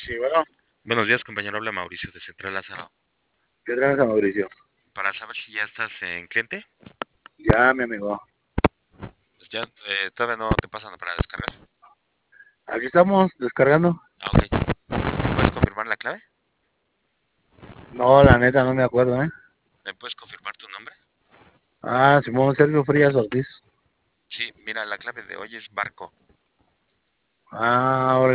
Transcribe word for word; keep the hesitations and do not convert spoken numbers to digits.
Sí, bueno, Buenos días, compañero. Habla Mauricio de Central Lázaro. ¿qué tranza, Mauricio? Para saber si ya estás en cliente, Ya, mi amigo. pues ya eh, todavía no te pasan para descargar. Aquí estamos descargando. Ah, ok. ¿Puedes confirmar la clave? No, la neta, no me acuerdo, ¿eh? ¿Me puedes confirmar tu nombre? Ah, Simón Sergio Frías Ortiz. Sí, mira, la clave de hoy es barco. Ah, ahora